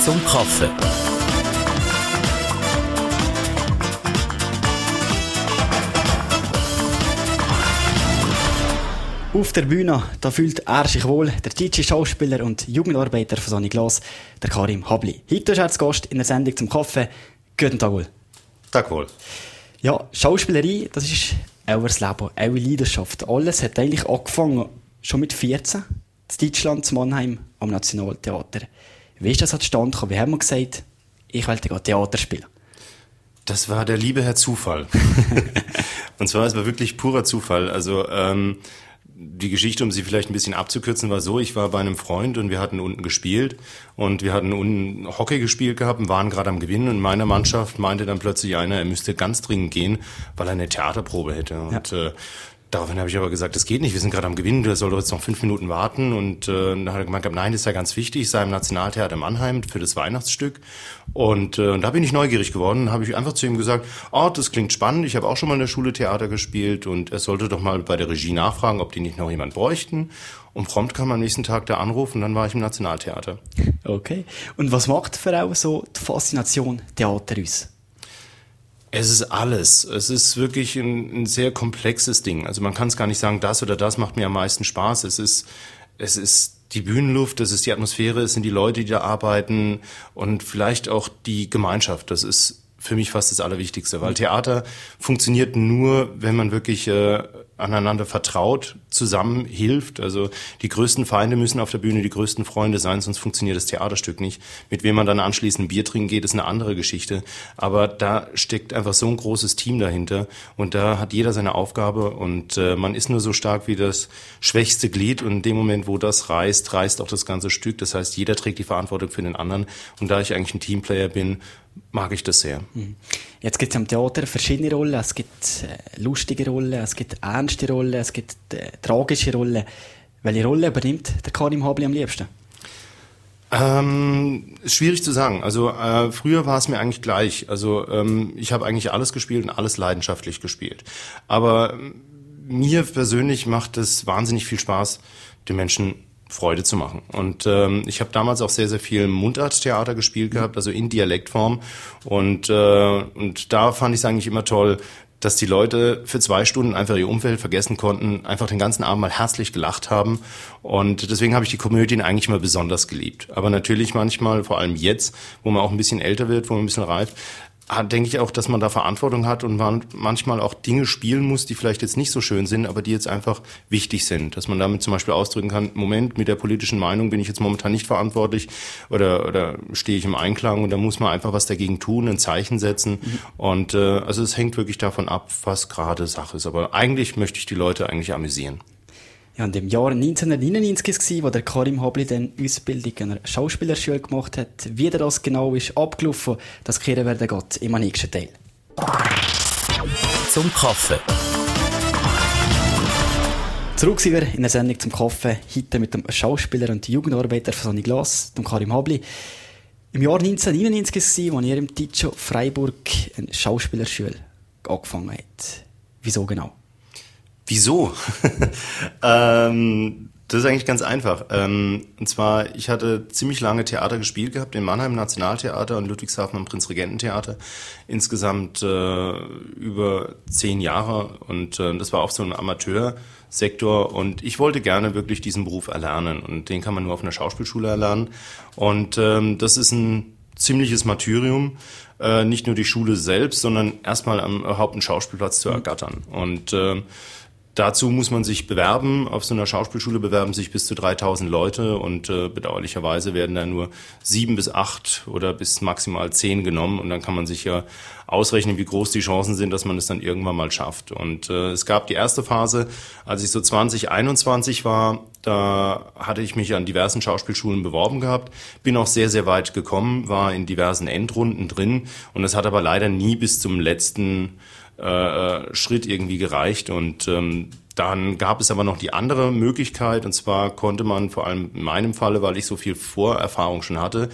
zum Kaffee. Auf der Bühne, da fühlt er sich wohl, der deutsche Schauspieler und Jugendarbeiter von Sonny Glas, der Karim Habli. Heute ist er zu Gast in der Sendung zum Kaffee. Guten Tag wohl. Tag wohl. Ja, Schauspielerei, das ist euer Leben, eure Leidenschaft. Alles hat eigentlich angefangen, schon mit 14, in Deutschland, in Mannheim, am Nationaltheater. Wie ist das zustande gekommen? Wie haben wir gesagt, ich wollte Theater spielen? Das war der liebe Herr Zufall. Und zwar, es war wirklich purer Zufall. Also, die Geschichte, um sie vielleicht ein bisschen abzukürzen, war so, ich war bei einem Freund und wir hatten unten gespielt und wir hatten unten Hockey gespielt gehabt und waren gerade am Gewinnen und in meiner Mannschaft meinte dann plötzlich einer, er müsste ganz dringend gehen, weil er eine Theaterprobe hätte. Und daraufhin habe ich aber gesagt, das geht nicht, wir sind gerade am Gewinnen, der soll doch jetzt noch 5 Minuten warten. Und dann hat er gemeint, nein, das ist ja ganz wichtig, ich sei im Nationaltheater Mannheim für das Weihnachtsstück. Und da bin ich neugierig geworden, habe ich einfach zu ihm gesagt, das klingt spannend, ich habe auch schon mal in der Schule Theater gespielt und er sollte doch mal bei der Regie nachfragen, ob die nicht noch jemand bräuchten. Und prompt kam am nächsten Tag der Anruf und dann war ich im Nationaltheater. Okay. Und was macht für auch so die Faszination Theater aus? Es ist alles. Es ist wirklich ein sehr komplexes Ding. Also man kann es gar nicht sagen, das oder das macht mir am meisten Spaß. Es ist die Bühnenluft, es ist die Atmosphäre, es sind die Leute, die da arbeiten und vielleicht auch die Gemeinschaft. Das ist für mich fast das Allerwichtigste, weil Theater funktioniert nur, wenn man wirklich aneinander vertraut, zusammen hilft. Also die größten Feinde müssen auf der Bühne die größten Freunde sein, sonst funktioniert das Theaterstück nicht. Mit wem man dann anschließend ein Bier trinken geht, ist eine andere Geschichte. Aber da steckt einfach so ein großes Team dahinter und da hat jeder seine Aufgabe und man ist nur so stark wie das schwächste Glied und in dem Moment, wo das reißt, reißt auch das ganze Stück. Das heißt, jeder trägt die Verantwortung für den anderen und da ich eigentlich ein Teamplayer bin, mag ich das sehr. Jetzt gibt es am Theater verschiedene Rollen. Es gibt lustige Rollen, es gibt ernste Rollen, es gibt tragische Rollen. Welche Rolle übernimmt der Karim Habli am liebsten? Ist schwierig zu sagen. Also früher war es mir eigentlich gleich. Also ich habe eigentlich alles gespielt und alles leidenschaftlich gespielt. Aber mir persönlich macht es wahnsinnig viel Spaß, den Menschen Freude zu machen. Und ich habe damals auch sehr, sehr viel Mundarttheater gespielt gehabt, also in Dialektform. Und da fand ich es eigentlich immer toll, dass die Leute für 2 Stunden einfach ihr Umfeld vergessen konnten, einfach den ganzen Abend mal herzlich gelacht haben. Und deswegen habe ich die Komödien eigentlich immer besonders geliebt. Aber natürlich manchmal, vor allem jetzt, wo man auch ein bisschen älter wird, wo man ein bisschen reift, denke ich auch, dass man da Verantwortung hat und man manchmal auch Dinge spielen muss, die vielleicht jetzt nicht so schön sind, aber die jetzt einfach wichtig sind. Dass man damit zum Beispiel ausdrücken kann, Moment, mit der politischen Meinung bin ich jetzt momentan nicht verantwortlich oder stehe ich im Einklang und da muss man einfach was dagegen tun, ein Zeichen setzen. Und also es hängt wirklich davon ab, was gerade Sache ist. Aber eigentlich möchte ich die Leute eigentlich amüsieren. Ja, und im Jahr 1999 war, wo der Karim Habli dann Ausbildung an einer Schauspielerschule gemacht hat. Wie das genau ist abgelaufen, das kehren wir dann im nächsten Teil. Zum Kaffee. Zurück sind wir in der Sendung zum Kaffee. Heute mit dem Schauspieler und Jugendarbeiter von Sonny Glas, dem Karim Habli. Im Jahr 1999 war, als ihr im Ticho Freiburg eine Schauspielerschule angefangen hat. Wieso genau? Wieso? Das ist eigentlich ganz einfach. Und zwar, ich hatte ziemlich lange Theater gespielt gehabt, in Mannheim Nationaltheater und Ludwigshafen am Prinzregententheater. Insgesamt über 10 Jahre und das war auch so ein Amateursektor und ich wollte gerne wirklich diesen Beruf erlernen und den kann man nur auf einer Schauspielschule erlernen. Und das ist ein ziemliches Martyrium, nicht nur die Schule selbst, sondern erstmal überhaupt einen Schauspielplatz zu ergattern. Und dazu muss man sich bewerben. Auf so einer Schauspielschule bewerben sich bis zu 3000 Leute und bedauerlicherweise werden da nur 7 bis 8 oder bis maximal 10 genommen. Und dann kann man sich ja ausrechnen, wie groß die Chancen sind, dass man es dann irgendwann mal schafft. Und es gab die erste Phase, als ich so 2021 war, da hatte ich mich an diversen Schauspielschulen beworben gehabt, bin auch sehr, sehr weit gekommen, war in diversen Endrunden drin und es hat aber leider nie bis zum letzten Schritt irgendwie gereicht und dann gab es aber noch die andere Möglichkeit und zwar konnte man vor allem in meinem Falle, weil ich so viel Vorerfahrung schon hatte,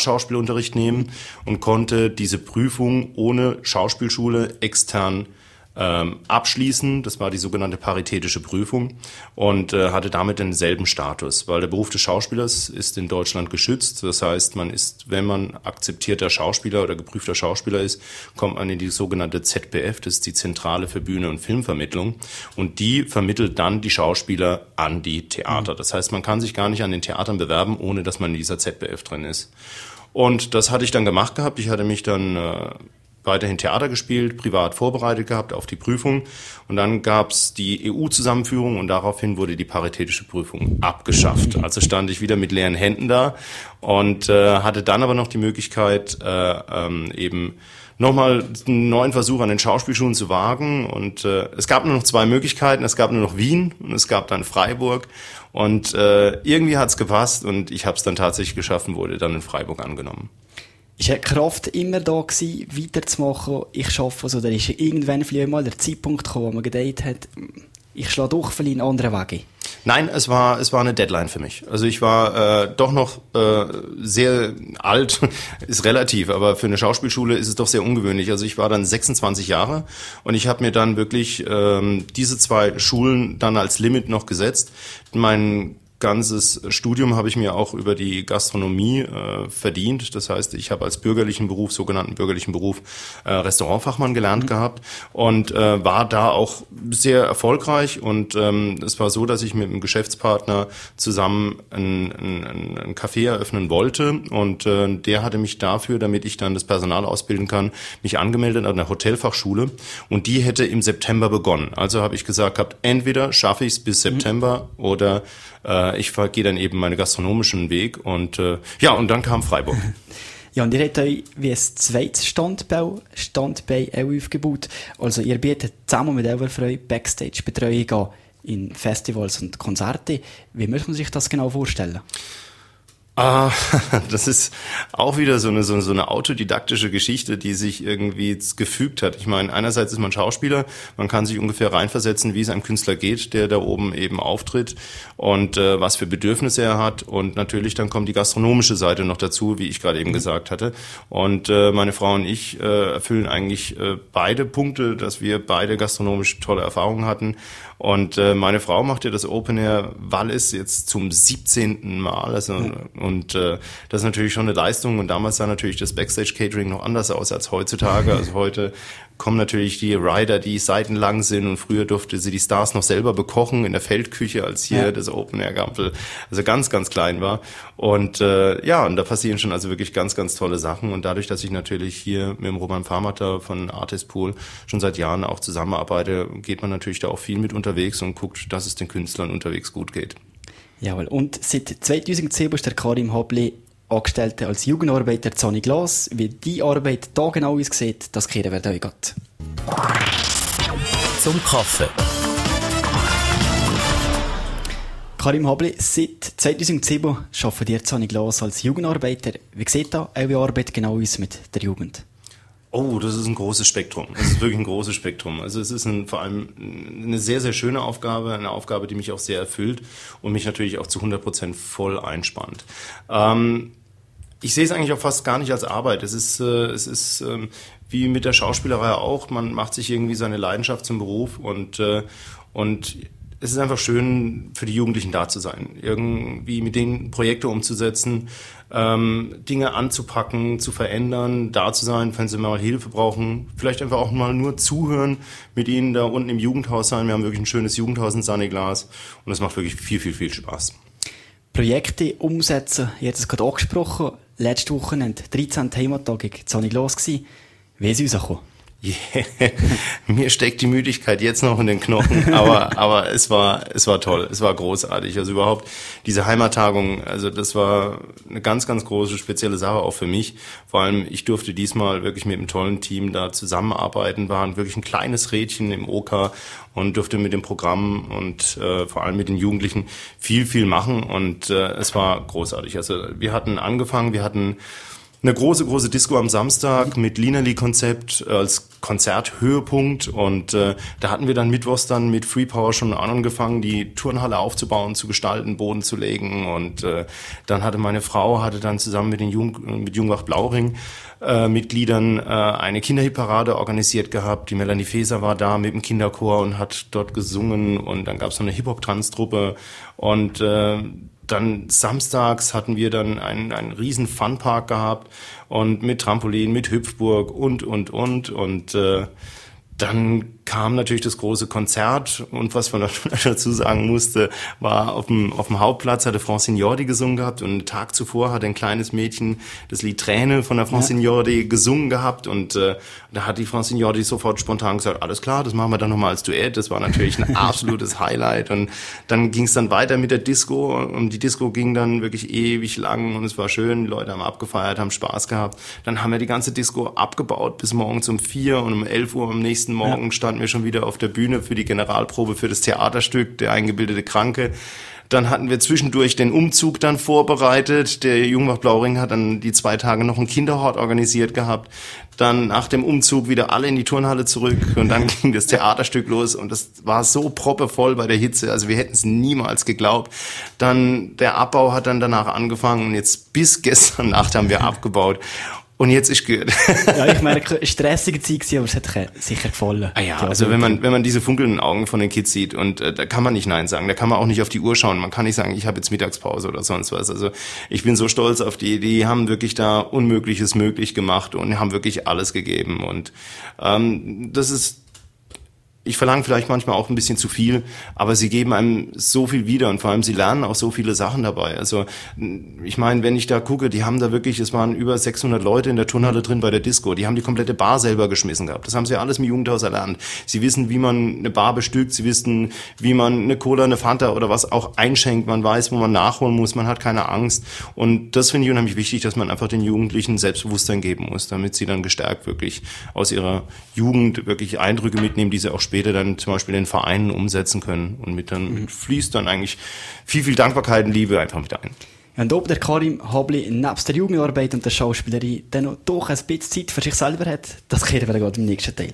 Privatschauspielunterricht nehmen und konnte diese Prüfung ohne Schauspielschule extern abschließen. Das war die sogenannte paritätische Prüfung und hatte damit denselben Status, weil der Beruf des Schauspielers ist in Deutschland geschützt. Das heißt, man ist, wenn man akzeptierter Schauspieler oder geprüfter Schauspieler ist, kommt man in die sogenannte ZBF, das ist die Zentrale für Bühne- und Filmvermittlung, und die vermittelt dann die Schauspieler an die Theater. Das heißt, man kann sich gar nicht an den Theatern bewerben, ohne dass man in dieser ZBF drin ist. Und das hatte ich dann gemacht gehabt. Ich hatte mich dann weiterhin Theater gespielt, privat vorbereitet gehabt auf die Prüfung. Und dann gab's die EU-Zusammenführung und daraufhin wurde die paritätische Prüfung abgeschafft. Also stand ich wieder mit leeren Händen da und hatte dann aber noch die Möglichkeit, eben nochmal einen neuen Versuch an den Schauspielschulen zu wagen. Und es gab nur noch 2 Möglichkeiten. Es gab nur noch Wien und es gab dann Freiburg. Und irgendwie hat's gepasst und ich habe es dann tatsächlich geschafft und wurde dann in Freiburg angenommen. Ist die Kraft immer da gewesen, weiterzumachen? Ich schaffe es, oder ist irgendwann vielleicht mal der Zeitpunkt gekommen, wo man gedacht hat, ich schlage doch vielleicht einen anderen Weg ein? Nein, es war eine Deadline für mich. Also ich war doch noch sehr alt, ist relativ, aber für eine Schauspielschule ist es doch sehr ungewöhnlich. Also ich war dann 26 Jahre und ich habe mir dann wirklich diese 2 Schulen dann als Limit noch gesetzt. Mein ganzes Studium habe ich mir auch über die Gastronomie verdient. Das heißt, ich habe als sogenannten bürgerlichen Beruf Restaurantfachmann gelernt gehabt und war da auch sehr erfolgreich. Und es war so, dass ich mit einem Geschäftspartner zusammen ein Café eröffnen wollte. Und der hatte mich dafür, damit ich dann das Personal ausbilden kann, mich angemeldet an der Hotelfachschule. Und die hätte im September begonnen. Also habe ich gesagt gehabt, entweder schaffe ich es bis September oder ich gehe dann eben meinen gastronomischen Weg und und dann kam Freiburg. Ja, und ihr habt euch wie ein zweites Standbein aufgebaut. Also ihr bietet zusammen mit eurer Frau Backstage-Betreuung an in Festivals und Konzerte. Wie muss man sich das genau vorstellen? Das ist auch wieder so eine autodidaktische Geschichte, die sich irgendwie gefügt hat. Ich meine, einerseits ist man Schauspieler, man kann sich ungefähr reinversetzen, wie es einem Künstler geht, der da oben eben auftritt und was für Bedürfnisse er hat. Und natürlich dann kommt die gastronomische Seite noch dazu, wie ich gerade eben gesagt hatte. Und meine Frau und ich erfüllen eigentlich beide Punkte, dass wir beide gastronomisch tolle Erfahrungen hatten. Und meine Frau macht ja das Open Air Wallis jetzt zum 17. Mal. Und das ist natürlich schon eine Leistung. Und damals sah natürlich das Backstage-Catering noch anders aus als heutzutage. Also heute kommen natürlich die Rider, die seitenlang sind. Und früher durfte sie die Stars noch selber bekochen in der Feldküche, als hier das Open Air Gampel also ganz, ganz klein war. Und und da passieren schon also wirklich ganz, ganz tolle Sachen. Und dadurch, dass ich natürlich hier mit dem Roman Farmater von Artist Pool schon seit Jahren auch zusammenarbeite, geht man natürlich da auch viel mit unterwegs und guckt, dass es den Künstlern unterwegs gut geht. Jawohl. Und seit 2010 ist der Karim Habli angestellt als Jugendarbeiter Zoni Glas. Wie die Arbeit da genau aussieht, das kehren wir euch gerade. Zum Kaffee. Karim Habli, seit 2007 arbeitet ihr Zoni Glas als Jugendarbeiter. Wie sieht da eure Arbeit genau aus mit der Jugend? Oh, das ist ein großes Spektrum. Das ist wirklich ein großes Spektrum. Also es ist vor allem eine sehr, sehr schöne Aufgabe, eine Aufgabe, die mich auch sehr erfüllt und mich natürlich auch zu 100% voll einspannt. Ich sehe es eigentlich auch fast gar nicht als Arbeit. Es ist wie mit der Schauspielerei auch. Man macht sich irgendwie seine Leidenschaft zum Beruf und es ist einfach schön, für die Jugendlichen da zu sein, irgendwie mit denen Projekte umzusetzen, Dinge anzupacken, zu verändern, da zu sein, wenn sie mal Hilfe brauchen, vielleicht einfach auch mal nur zuhören, mit ihnen da unten im Jugendhaus sein. Wir haben wirklich ein schönes Jugendhaus in Zoni Glas und es macht wirklich viel, viel, viel Spaß. Projekte umsetzen, ihr habt es gerade angesprochen, letzte Wochenende 13. Heimattag in Zoni Glas gewesen. Wie ist es rausgekommen? Yeah. Mir steckt die Müdigkeit jetzt noch in den Knochen, aber es war toll, es war großartig. Also überhaupt diese Heimattagung, also das war eine ganz, ganz große spezielle Sache auch für mich. Vor allem ich durfte diesmal wirklich mit einem tollen Team da zusammenarbeiten, waren wirklich ein kleines Rädchen im OK und durfte mit dem Programm und vor allem mit den Jugendlichen viel, viel machen und es war großartig. Also wir hatten angefangen, wir hatten Eine große Disco am Samstag mit Linerly-Konzept als Konzerthöhepunkt und da hatten wir dann mittwochs dann mit Free Power schon angefangen, die Turnhalle aufzubauen, zu gestalten, Boden zu legen und dann hatte meine Frau dann zusammen mit mit Jungwacht-Blauring Mitgliedern eine Kinderhitparade organisiert gehabt. Die Melanie Faeser war da mit dem Kinderchor und hat dort gesungen und dann gab es noch eine Hip-Hop-Tanztruppe und dann samstags hatten wir dann einen riesen Funpark gehabt und mit Trampolin, mit Hüpfburg und dann kam natürlich das große Konzert und was man dazu sagen musste, war auf dem Hauptplatz hatte France Signordi gesungen gehabt und einen Tag zuvor hat ein kleines Mädchen das Lied Träne von der France Signordi gesungen gehabt und da hat die France Signordi sofort spontan gesagt, alles klar, das machen wir dann nochmal als Duett. Das war natürlich ein absolutes Highlight und dann ging es dann weiter mit der Disco und die Disco ging dann wirklich ewig lang und es war schön, die Leute haben abgefeiert, haben Spaß gehabt. Dann haben wir die ganze Disco abgebaut bis morgens um 4 und um 11 Uhr am nächsten Morgen standen wir schon wieder auf der Bühne für die Generalprobe für das Theaterstück Der eingebildete Kranke. Dann hatten wir zwischendurch den Umzug dann vorbereitet. Der Jungwacht-Blauring hat dann die 2 Tage noch einen Kinderhort organisiert gehabt. Dann nach dem Umzug wieder alle in die Turnhalle zurück und dann ging das Theaterstück los und das war so proppevoll bei der Hitze, also wir hätten es niemals geglaubt. Dann der Abbau hat dann danach angefangen und jetzt bis gestern Nacht haben wir abgebaut. Und jetzt ist gut. Ja, ich meine, stressige Zeit gewesen, aber es hat sicher gefallen. Ah ja, also wenn man diese funkelnden Augen von den Kids sieht und da kann man nicht Nein sagen, da kann man auch nicht auf die Uhr schauen, man kann nicht sagen, ich habe jetzt Mittagspause oder sonst was. Also ich bin so stolz auf die haben wirklich da Unmögliches möglich gemacht und haben wirklich alles gegeben und ich verlange vielleicht manchmal auch ein bisschen zu viel, aber sie geben einem so viel wieder und vor allem sie lernen auch so viele Sachen dabei. Also ich meine, wenn ich da gucke, die haben da wirklich, es waren über 600 Leute in der Turnhalle drin bei der Disco, die haben die komplette Bar selber geschmissen gehabt. Das haben sie alles im Jugendhaus erlernt. Sie wissen, wie man eine Bar bestückt, sie wissen, wie man eine Cola, eine Fanta oder was auch einschenkt. Man weiß, wo man nachholen muss, man hat keine Angst. Und das finde ich unheimlich wichtig, dass man einfach den Jugendlichen Selbstbewusstsein geben muss, damit sie dann gestärkt wirklich aus ihrer Jugend wirklich Eindrücke mitnehmen, die sie auch später dann zum Beispiel in Vereinen umsetzen können und dann fließt dann eigentlich viel Dankbarkeit und Liebe einfach mit ein. Ja, und ob der Karim Habli nebst der Jugendarbeit und der Schauspielerei dann noch doch ein bisschen Zeit für sich selber hat, das kehren wir dann gerade im nächsten Teil.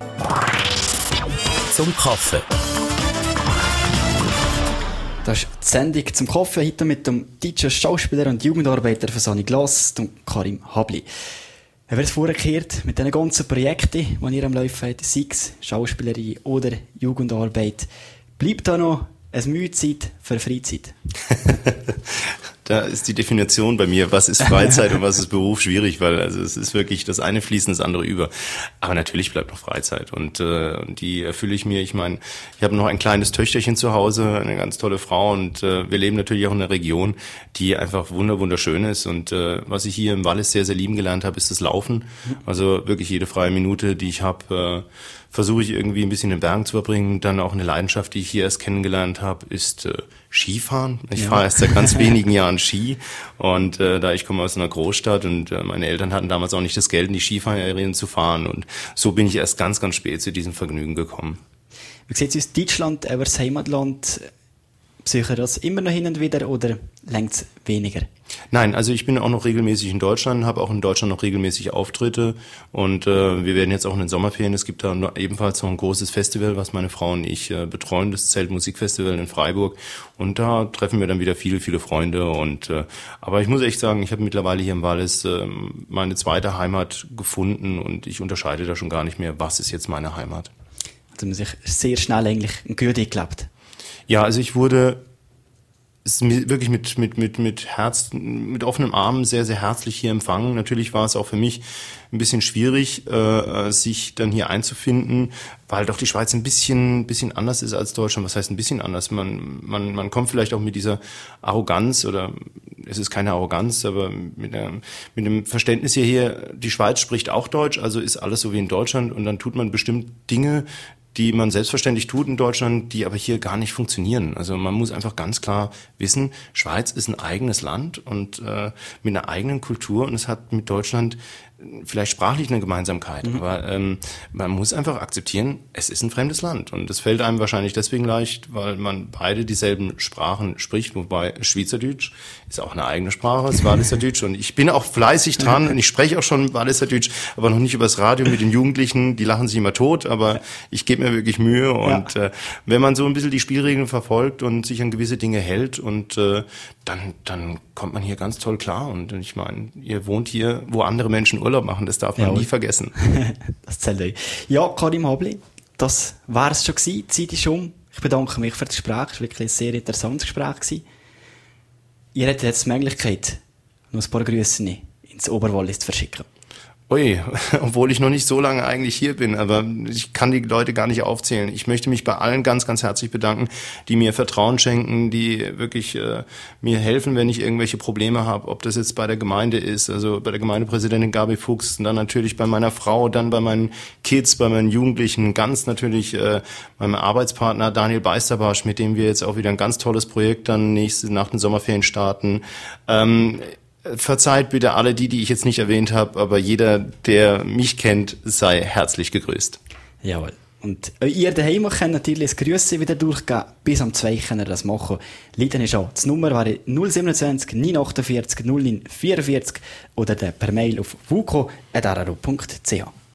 Zum Kaffee. Das ist die Sendung zum Kaffee, heute mit dem DJ Schauspieler und Jugendarbeiter von Sunny Glass, dem Karim Habli. Wenn wir es vorher gehört, mit diesen ganzen Projekten, die ihr am Laufen habt, sei es Schauspielerei oder Jugendarbeit, bleibt da noch eine Mühezeit für Freizeit? Da ist die Definition bei mir, was ist Freizeit und was ist Beruf, schwierig, weil also es ist wirklich das eine fließt ins andere über. Aber natürlich bleibt noch Freizeit und die erfülle ich mir. Ich meine, ich habe noch ein kleines Töchterchen zu Hause, eine ganz tolle Frau und wir leben natürlich auch in einer Region, die einfach wunderschön ist und was ich hier im Wallis sehr, sehr lieben gelernt habe, ist das Laufen. Also wirklich jede freie Minute, die ich habe, versuche ich irgendwie ein bisschen in den Bergen zu verbringen. Dann auch eine Leidenschaft, die ich hier erst kennengelernt habe, ist Skifahren. Ich fahre erst seit ganz wenigen Jahren Ski und da ich komme aus einer Großstadt und meine Eltern hatten damals auch nicht das Geld, in die Skifahrerien zu fahren und so bin ich erst ganz spät zu diesem Vergnügen gekommen. Wie sieht es aus Deutschland, aber das Heimatland? Besuchen das immer noch hin und wieder oder reicht es weniger? Nein, also ich bin auch noch regelmäßig in Deutschland, habe auch in Deutschland noch regelmäßig Auftritte und wir werden jetzt auch in den Sommerferien, es gibt da ebenfalls noch ein großes Festival, was meine Frau und ich betreuen, das Zeltmusikfestival in Freiburg und da treffen wir dann wieder viele Freunde und aber ich muss echt sagen, ich habe mittlerweile hier im Wallis meine zweite Heimat gefunden und ich unterscheide da schon gar nicht mehr, was ist jetzt meine Heimat. Also man sich sehr schnell eigentlich ein Gürtel gelebt. Ja, also ich wurde wirklich mit offenem Armen sehr, sehr herzlich hier empfangen. Natürlich war es auch für mich ein bisschen schwierig, sich dann hier einzufinden, weil doch die Schweiz ein bisschen anders ist als Deutschland. Was heißt ein bisschen anders? Man kommt vielleicht auch mit dieser Arroganz oder es ist keine Arroganz, aber mit dem Verständnis hierher, die Schweiz spricht auch Deutsch, also ist alles so wie in Deutschland und dann tut man bestimmt Dinge, die man selbstverständlich tut in Deutschland, die aber hier gar nicht funktionieren. Also man muss einfach ganz klar wissen, Schweiz ist ein eigenes Land und mit einer eigenen Kultur und es hat mit Deutschland vielleicht sprachlich eine Gemeinsamkeit, aber man muss einfach akzeptieren, es ist ein fremdes Land und es fällt einem wahrscheinlich deswegen leicht, weil man beide dieselben Sprachen spricht, wobei Schweizerdeutsch ist auch eine eigene Sprache, das Walliserdeutsch, und ich bin auch fleißig dran und ich spreche auch schon Walliserdeutsch, aber noch nicht übers Radio mit den Jugendlichen, die lachen sich immer tot, aber ich gebe mir wirklich Mühe und wenn man so ein bisschen die Spielregeln verfolgt und sich an gewisse Dinge hält und dann kommt man hier ganz toll klar und ich meine, ihr wohnt hier, wo andere Menschen Urlaub machen, das darf man nie vergessen. Das zählt euch. Ja, Karim Habli, das war es schon gewesen, die Zeit ist um. Ich bedanke mich für das Gespräch, es war wirklich ein sehr interessantes Gespräch gewesen. Ihr hättet jetzt die Möglichkeit, noch ein paar Grüße ins Oberwallis zu verschicken. Ui, obwohl ich noch nicht so lange eigentlich hier bin, aber ich kann die Leute gar nicht aufzählen. Ich möchte mich bei allen ganz, ganz herzlich bedanken, die mir Vertrauen schenken, die wirklich mir helfen, wenn ich irgendwelche Probleme habe, ob das jetzt bei der Gemeinde ist, also bei der Gemeindepräsidentin Gabi Fuchs, dann natürlich bei meiner Frau, dann bei meinen Kids, bei meinen Jugendlichen, ganz natürlich meinem Arbeitspartner Daniel Beisterbarsch, mit dem wir jetzt auch wieder ein ganz tolles Projekt dann nach den Sommerferien starten. Verzeiht bitte alle die ich jetzt nicht erwähnt habe, aber jeder, der mich kennt, sei herzlich gegrüßt. Jawohl. Und ihr daheim könnt natürlich das Grüße wieder durchgehen. Bis am 2 könnt ihr das machen. Leiden ist an. Die Nummer wäre 027 948 09 44 oder per Mail auf wuko@rro.ch.